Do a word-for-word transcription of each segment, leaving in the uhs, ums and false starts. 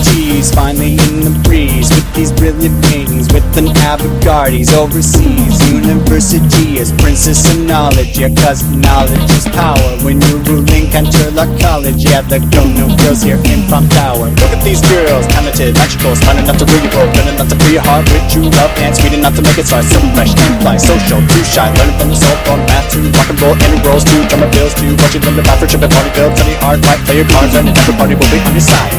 G's finally in the breeze with these brilliant wings, with an avant-gardes overseas. University is princess of knowledge, yeah, cause knowledge is power. When you're ruling Canterlot College, yeah, the go-no girls here in Prom Tower. Look at these girls, talented, magical, smart enough to rule your world, good enough to free your heart with true love, and sweet enough to make it start. So fresh and fly, social, too shy, learning from the soul, from math to rock and roll, any roles to drummer bills to watching them the bath for tripping party bill. Study hard, fight, play your cards, and everybody will be on your side.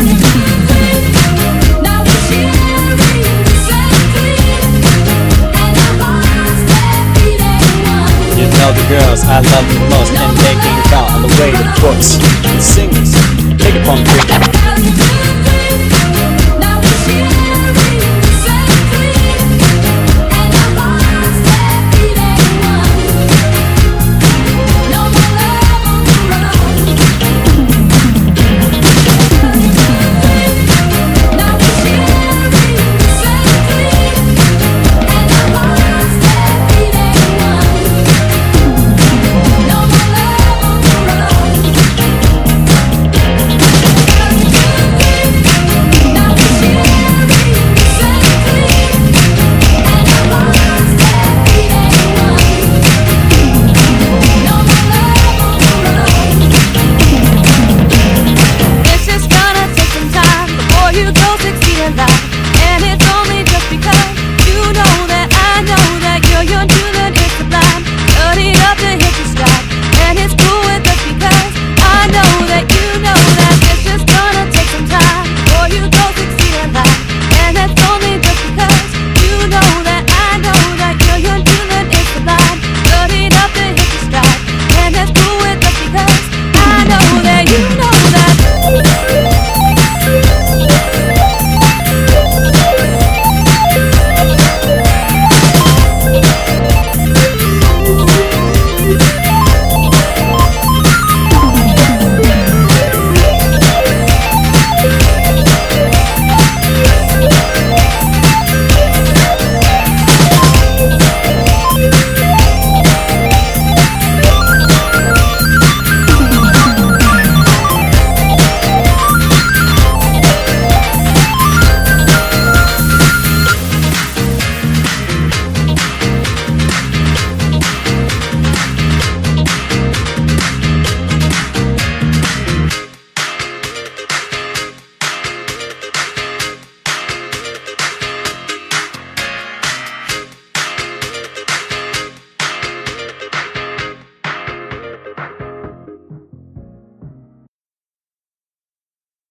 You know the girls I love the most, and they came out on the way to books. Singers, take it from three.